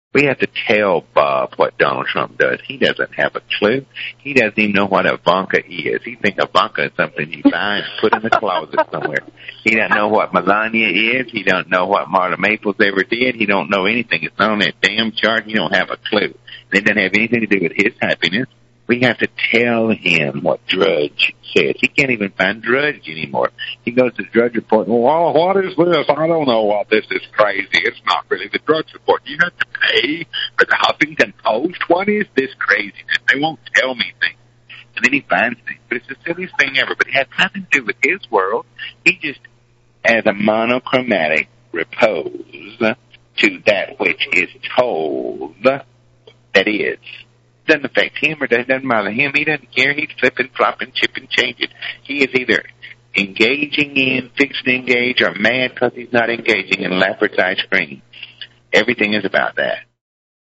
We have to tell Bob what Donald Trump does. He doesn't have a clue. He doesn't even know what Ivanka is. He thinks Ivanka is something you buy and put in the closet somewhere. He doesn't know what Melania is. He don't know what Marla Maples ever did. He don't know anything. It's on that damn chart. He don't have a clue. And it doesn't have anything to do with his happiness. We have to tell him what Drudge says. He can't even find Drudge anymore. He goes to the Drudge Report, well, what is this? I don't know what this is crazy. It's not really the Drudge Report. You have to pay for the Huffington Post. What is this craziness? They won't tell me things. And then he finds things. But it's the silliest thing ever. But it has nothing to do with his world. He just has a monochromatic repose to that which is told that is. Doesn't affect him or doesn't bother him. He doesn't care. He's flipping, flopping, chipping, changing. He is either engaging in, fixed to engage, or mad because he's not engaging in Laffert's ice cream. Everything is about that.